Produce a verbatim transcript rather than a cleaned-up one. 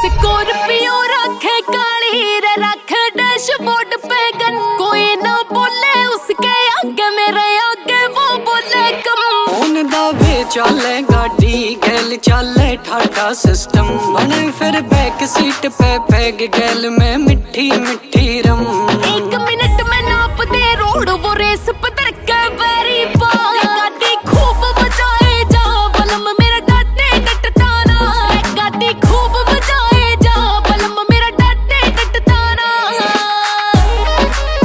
Scorpio रखे काली रे, रखे डैशबोर्ड पे गन। कोई ना बोले उसके आगे, मेरे आगे वो बोले कम। ओन दावे चले गाड़ी गैल चले ठाटा सिस्टम। बने फिर बैक सीट पे पैग गैल में मिट्टी मिट्टी रम। एक मिनट में नाप दे रोड वो रेस पे दरके।